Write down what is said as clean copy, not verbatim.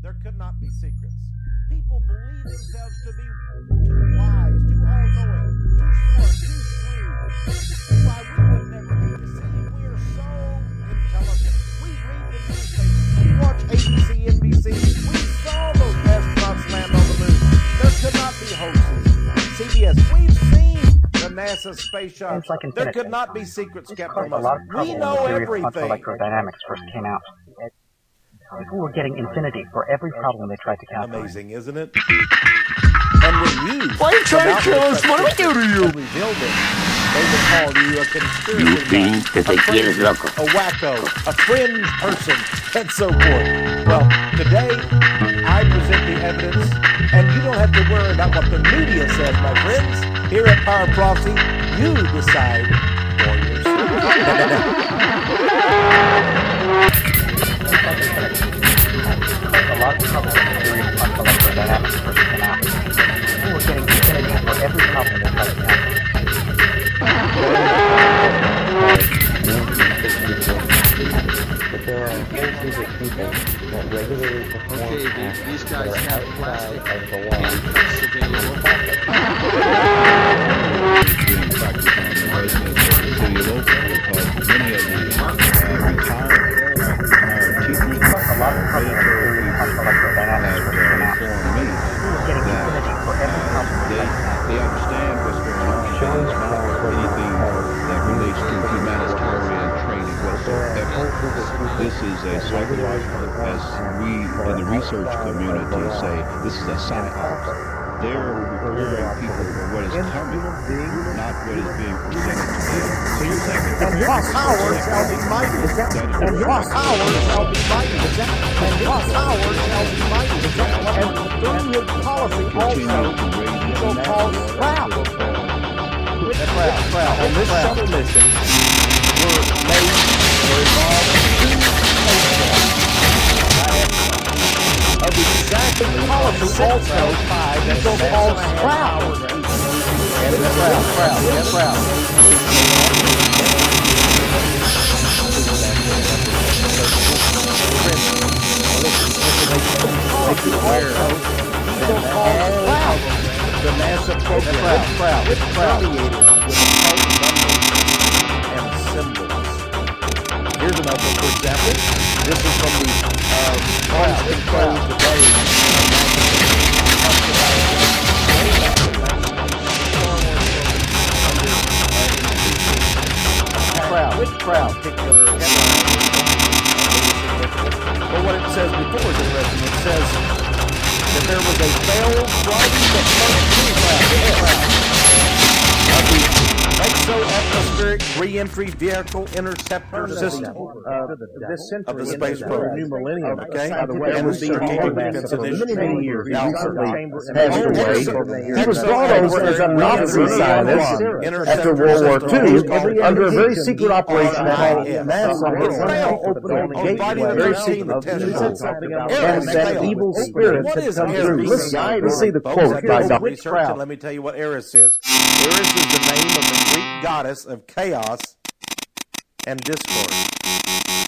there could not be secrets. People believe themselves to be too wise, too all-knowing, too smart, too shrewd. Why, we would never be deceived. We are so intelligent. We read the newspapers. We watch ABC, NBC. We saw those astronauts land on the moon. There could not be hoaxes. CBS, we've seen the NASA space shots. There could not be secrets kept from us. We know everything. Electrodynamics first came out. People were getting infinity for every problem they tried to calculate. Amazing, isn't it? And when you... Why are you trying to kill us? What do we do to you? Revealed it. They would call you a conspiracy You think que te quieres loco. a wacko, a fringe person, and so forth. Well, today, I present the evidence, and you don't have to worry about what the media says, my friends. Here at Power Prophecy, you decide for yourself. A lot of trouble with the theory of quantum electrodynamics first came out. People were getting infinity for every problem they tried to calculate. But there are a whole group of people that regularly perform these guys have plastic of the law. handcuffs available. Being practiced on the residents of the city of Oakland because many of the retired teachers A lot of trouble with the theory of quantum electrodynamics first came out. informed me People were getting infinity for every problem they tried to calculate. they understand what's going on. It's not anything that relates to humanitarian training whatsoever. This is a psychological, as we in the research community say, this is a psyop. They're preparing people for what is coming, not what is being presented to them. So you're saying And your power shall be mighty. And your power shall be mighty. And your power shall be mighty. And through his policy also, he will cause proud. Proud. On this shuttle mission, were involved two spacecraft. Of the exact policy also, he will cause proud. And proud. The NASA program is permeated with occult numbers and symbols. Here's another one, for example. This is from the Arms Control Today. Which crowd? Particular headline. But what it says before is interesting. It says that there was a failed driving the first of the exo-atmospheric re-entry vehicle interceptor system of the space program. New millennium. Okay? By the way, And the was strategic defense initiative. many years. He recently Passed away. He was brought over as a Nazi scientist after World War II under a very secret operation called NASA. It's now open on the gateway, very secret, and that evil spirit had come through. Let's see the quote by Dr. Research, let me tell you what Eris is. Eris is the name of the Greek goddess of chaos and discord.